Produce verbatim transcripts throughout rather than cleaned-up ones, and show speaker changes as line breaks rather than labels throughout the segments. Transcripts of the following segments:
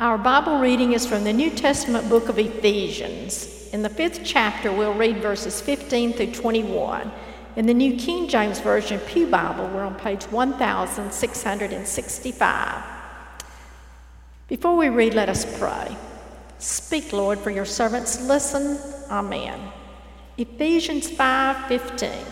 Our Bible reading is from the New Testament book of Ephesians. In the fifth chapter, we'll read verses fifteen through twenty-one. In the New King James Version Pew Bible, we're on page one thousand six hundred sixty-five. Before we read, let us pray. Speak, Lord, for your servants listen. Amen. Ephesians five fifteen.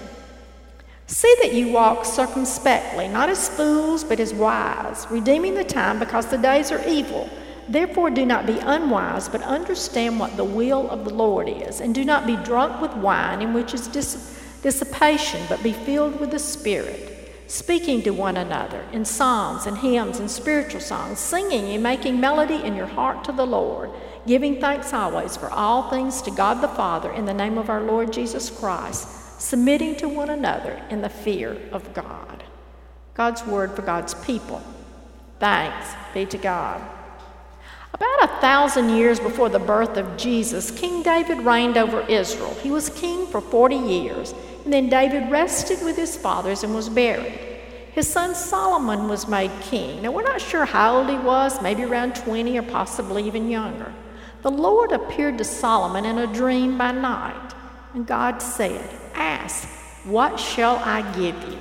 See that you walk circumspectly, not as fools, but as wise, redeeming the time because the days are evil. Therefore do not be unwise, but understand what the will of the Lord is. And do not be drunk with wine, in which is dis- dissipation, but be filled with the Spirit, speaking to one another in psalms and hymns and spiritual songs, singing and making melody in your heart to the Lord, giving thanks always for all things to God the Father in the name of our Lord Jesus Christ, submitting to one another in the fear of God. God's word for God's people. Thanks be to God. About a thousand years before the birth of Jesus, King David reigned over Israel. He was king for forty years, and then David rested with his fathers and was buried. His son Solomon was made king. Now, we're not sure how old he was, maybe around twenty or possibly even younger. The Lord appeared to Solomon in a dream by night, and God said, "Ask, what shall I give you?"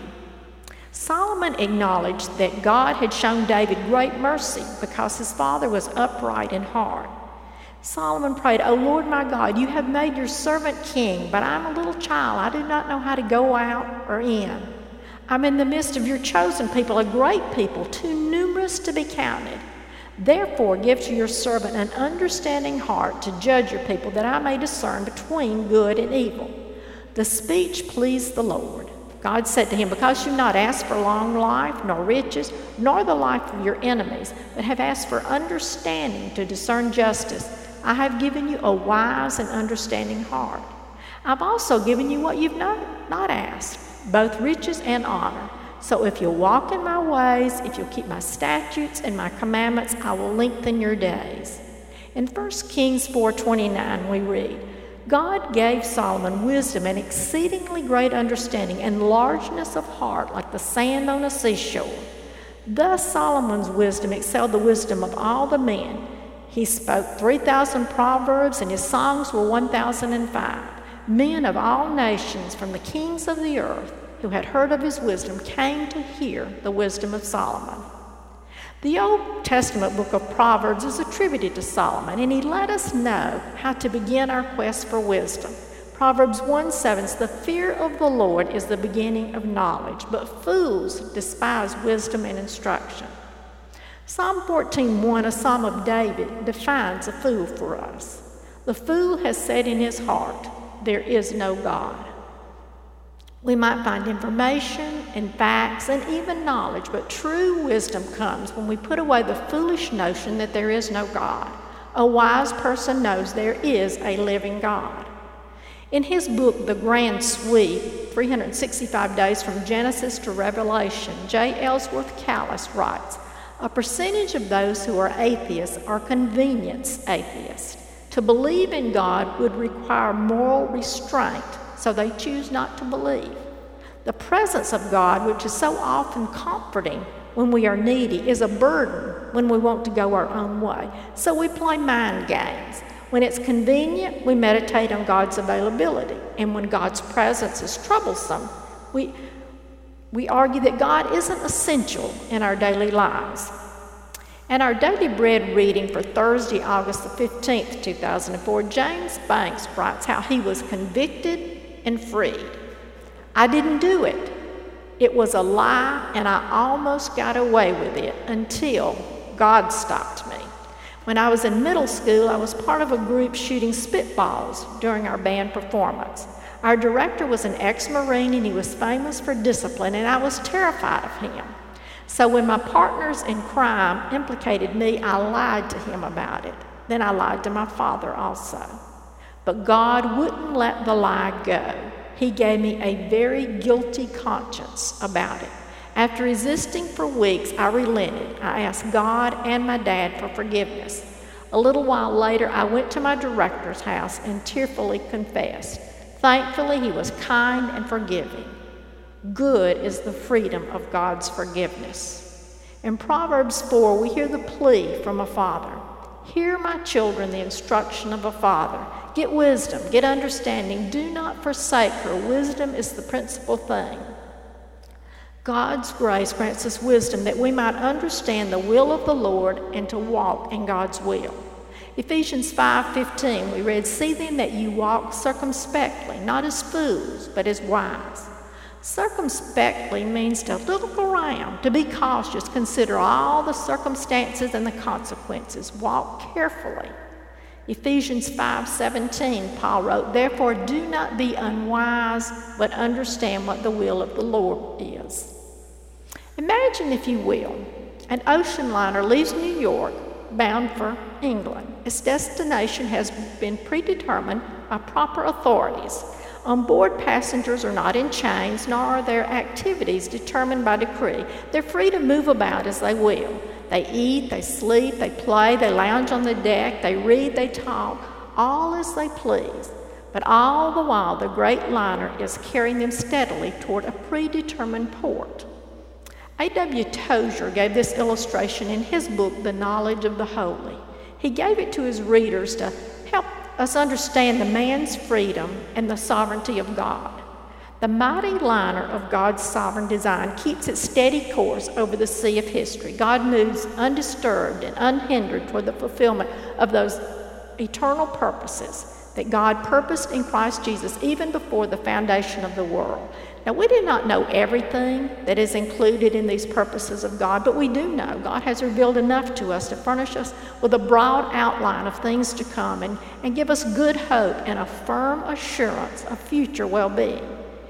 Solomon acknowledged that God had shown David great mercy because his father was upright in heart. Solomon prayed, "O Lord my God, you have made your servant king, but I'm a little child. I do not know how to go out or in. I'm in the midst of your chosen people, a great people, too numerous to be counted. Therefore give to your servant an understanding heart to judge your people, that I may discern between good and evil." The speech pleased the Lord. God said to him, "Because you've not asked for long life, nor riches, nor the life of your enemies, but have asked for understanding to discern justice, I have given you a wise and understanding heart. I've also given you what you've not, not asked, both riches and honor. So if you'll walk in my ways, if you'll keep my statutes and my commandments, I will lengthen your days." In First Kings four twenty-nine we read, God gave Solomon wisdom and exceedingly great understanding and largeness of heart like the sand on a seashore. Thus Solomon's wisdom excelled the wisdom of all the men. He spoke three thousand proverbs, and his songs were one thousand five. Men of all nations from the kings of the earth who had heard of his wisdom came to hear the wisdom of Solomon. The Old Testament book of Proverbs is attributed to Solomon, and he let us know how to begin our quest for wisdom. Proverbs one seven says, "The fear of the Lord is the beginning of knowledge, but fools despise wisdom and instruction." Psalm fourteen one, a psalm of David, defines a fool for us. "The fool has said in his heart, there is no God." We might find information and facts and even knowledge, but true wisdom comes when we put away the foolish notion that there is no God. A wise person knows there is a living God. In his book, The Grand Sweep, three hundred sixty-five Days from Genesis to Revelation, J. Ellsworth Kallis writes, "A percentage of those who are atheists are convenience atheists. To believe in God would require moral restraint, so they choose not to believe. The presence of God, which is so often comforting when we are needy, is a burden when we want to go our own way. So we play mind games. When it's convenient, we meditate on God's availability. And when God's presence is troublesome, we, we argue that God isn't essential in our daily lives." And our daily bread reading for Thursday, August the fifteenth, two thousand four, James Banks writes how he was convicted and freed. "I didn't do it. It was a lie, and I almost got away with it until God stopped me. When I was in middle school, I was part of a group shooting spitballs during our band performance. Our director was an ex-Marine, and he was famous for discipline, and I was terrified of him. So when my partners in crime implicated me, I lied to him about it. Then I lied to my father also. But God wouldn't let the lie go. He gave me a very guilty conscience about it. After resisting for weeks, I relented. I asked God and my dad for forgiveness. A little while later, I went to my director's house and tearfully confessed. Thankfully, he was kind and forgiving. Good is the freedom of God's forgiveness." In Proverbs four, we hear the plea from a father. Hear, my children, the instruction of a father. Get wisdom, get understanding. Do not forsake her. Wisdom is the principal thing. God's grace grants us wisdom that we might understand the will of the Lord and to walk in God's will. Ephesians five fifteen, we read, "See then that you walk circumspectly, not as fools, but as wise." Circumspectly means to look around, to be cautious, consider all the circumstances and the consequences. Walk carefully. Ephesians five seventeen, Paul wrote, "Therefore do not be unwise, but understand what the will of the Lord is." Imagine, if you will, an ocean liner leaves New York bound for England. Its destination has been predetermined by proper authorities. On board, passengers are not in chains, nor are their activities determined by decree. They're free to move about as they will. They eat, they sleep, they play, they lounge on the deck, they read, they talk, all as they please. But all the while, the great liner is carrying them steadily toward a predetermined port. A W Tozer gave this illustration in his book, The Knowledge of the Holy. He gave it to his readers to help us understand the man's freedom and the sovereignty of God. The mighty liner of God's sovereign design keeps its steady course over the sea of history. God moves undisturbed and unhindered toward the fulfillment of those eternal purposes that God purposed in Christ Jesus even before the foundation of the world. Now, we do not know everything that is included in these purposes of God, but we do know God has revealed enough to us to furnish us with a broad outline of things to come and, and give us good hope and a firm assurance of future well-being.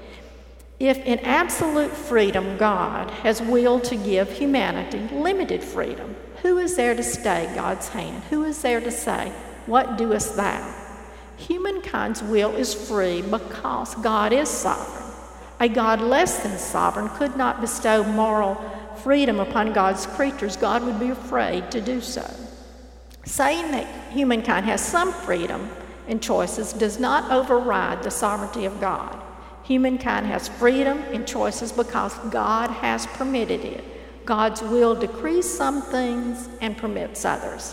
If in absolute freedom God has willed to give humanity limited freedom, who is there to stay God's hand? Who is there to say, "What doest thou?" Humankind's will is free because God is sovereign. A God less than sovereign could not bestow moral freedom upon God's creatures. God would be afraid to do so. Saying that humankind has some freedom in choices does not override the sovereignty of God. Humankind has freedom in choices because God has permitted it. God's will decrees some things and permits others.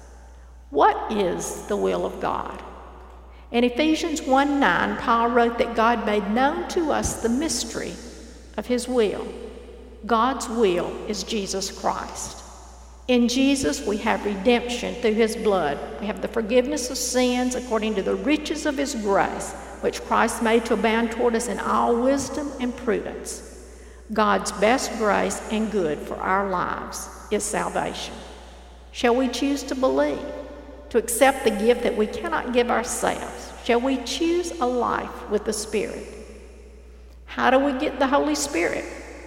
What is the will of God? In Ephesians one nine, Paul wrote that God made known to us the mystery of his will. God's will is Jesus Christ. In Jesus, we have redemption through his blood. We have the forgiveness of sins according to the riches of his grace, which Christ made to abound toward us in all wisdom and prudence. God's best grace and good for our lives is salvation. Shall we choose to believe, to accept the gift that we cannot give ourselves? Shall we choose a life with the Spirit? How do we get the Holy Spirit?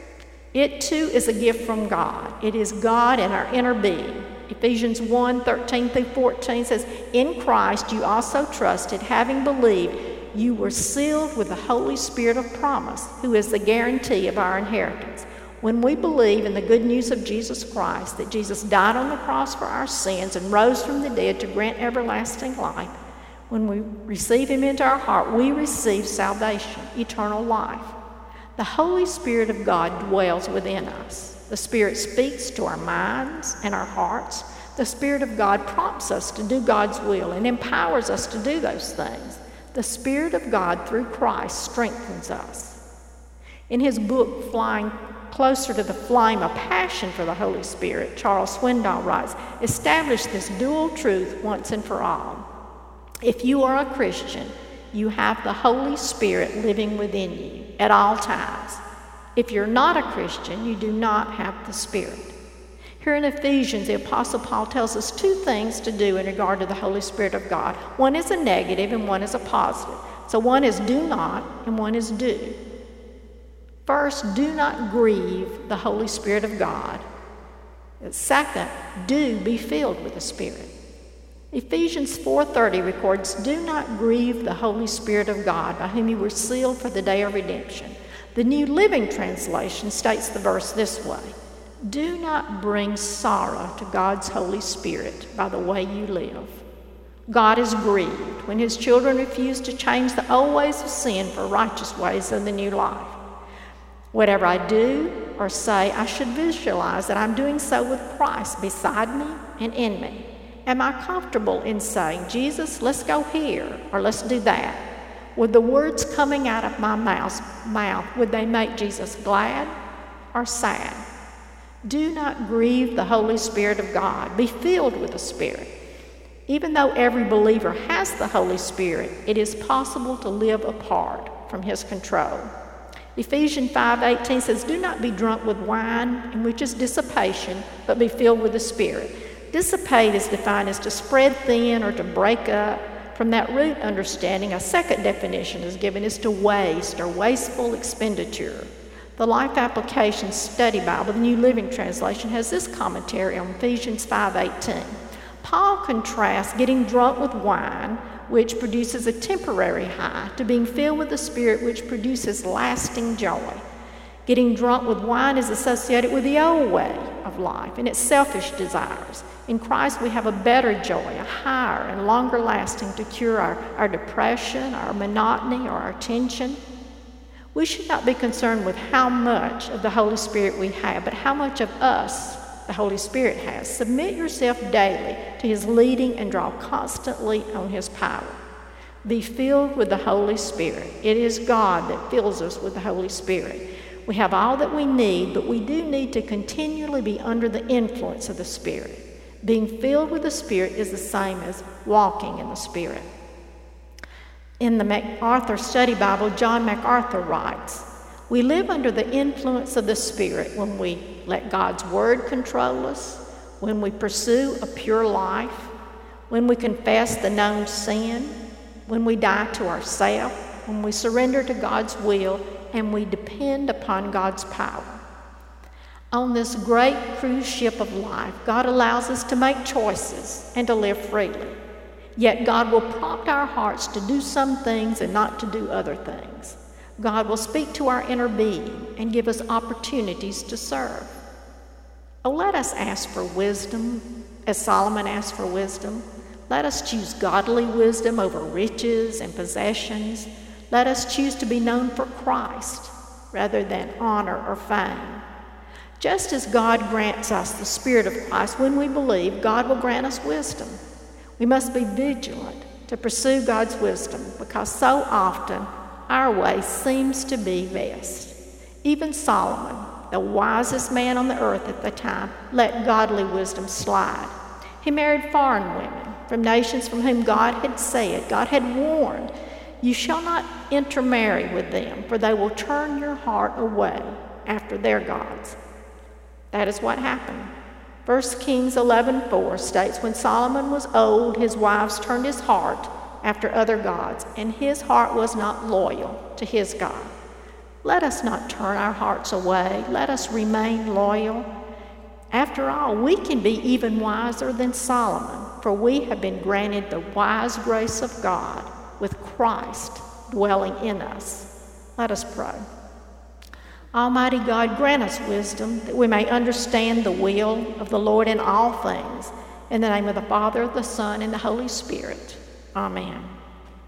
It too is a gift from God. It is God in our inner being. Ephesians one thirteen through fourteen says, "In Christ you also trusted, having believed, you were sealed with the Holy Spirit of promise, who is the guarantee of our inheritance." When we believe in the good news of Jesus Christ, that Jesus died on the cross for our sins and rose from the dead to grant everlasting life, when we receive him into our heart, we receive salvation, eternal life. The Holy Spirit of God dwells within us. The Spirit speaks to our minds and our hearts. The Spirit of God prompts us to do God's will and empowers us to do those things. The Spirit of God, through Christ, strengthens us. In his book, Flying Closer to the Flame, A Passion for the Holy Spirit, Charles Swindoll writes, "Establish this dual truth once and for all. If you are a Christian, you have the Holy Spirit living within you at all times. If you're not a Christian, you do not have the Spirit." Here in Ephesians, the Apostle Paul tells us two things to do in regard to the Holy Spirit of God. One is a negative and one is a positive. So one is do not and one is do. First, do not grieve the Holy Spirit of God. Second, do be filled with the Spirit. Ephesians four thirty records, "Do not grieve the Holy Spirit of God, by whom you were sealed for the day of redemption." The New Living Translation states the verse this way, "Do not bring sorrow to God's Holy Spirit by the way you live." God is grieved when his children refuse to change the old ways of sin for righteous ways of the new life. Whatever I do or say, I should visualize that I'm doing so with Christ beside me and in me. Am I comfortable in saying, Jesus, let's go here, or let's do that? Would the words coming out of my mouth, mouth, would they make Jesus glad or sad? Do not grieve the Holy Spirit of God. Be filled with the Spirit. Even though every believer has the Holy Spirit, it is possible to live apart from His control. Ephesians five eighteen says, do not be drunk with wine, in which is dissipation, but be filled with the Spirit. Dissipate is defined as to spread thin or to break up. From that root understanding, a second definition is given is to waste or wasteful expenditure. The Life Application Study Bible, the New Living Translation, has this commentary on Ephesians five eighteen. Paul contrasts getting drunk with wine, which produces a temporary high, to being filled with the Spirit, which produces lasting joy. Getting drunk with wine is associated with the old way of life and its selfish desires. In Christ, we have a better joy, a higher and longer lasting to cure our, our depression, our monotony, or our tension. We should not be concerned with how much of the Holy Spirit we have, but how much of us the Holy Spirit has. Submit yourself daily to His leading and draw constantly on His power. Be filled with the Holy Spirit. It is God that fills us with the Holy Spirit. We have all that we need, but we do need to continually be under the influence of the Spirit. Being filled with the Spirit is the same as walking in the Spirit. In the MacArthur Study Bible, John MacArthur writes, we live under the influence of the Spirit when we let God's Word control us, when we pursue a pure life, when we confess the known sin, when we die to ourselves, when we surrender to God's will, and we depend upon God's power. On this great cruise ship of life, God allows us to make choices and to live freely. Yet God will prompt our hearts to do some things and not to do other things. God will speak to our inner being and give us opportunities to serve. Oh, let us ask for wisdom, as Solomon asked for wisdom. Let us choose godly wisdom over riches and possessions. Let us choose to be known for Christ rather than honor or fame. Just as God grants us the Spirit of Christ when we believe, God will grant us wisdom. We must be vigilant to pursue God's wisdom because so often our way seems to be best. Even Solomon, the wisest man on the earth at the time, let godly wisdom slide. He married foreign women from nations from whom God had said, God had warned, you shall not intermarry with them, for they will turn your heart away after their gods. That is what happened. First Kings eleven four states, when Solomon was old, his wives turned his heart after other gods, and his heart was not loyal to his God. Let us not turn our hearts away. Let us remain loyal. After all, we can be even wiser than Solomon, for we have been granted the wise grace of God with Christ dwelling in us. Let us pray. Almighty God, grant us wisdom that we may understand the will of the Lord in all things. In the name of the Father, the Son, and the Holy Spirit. Amen.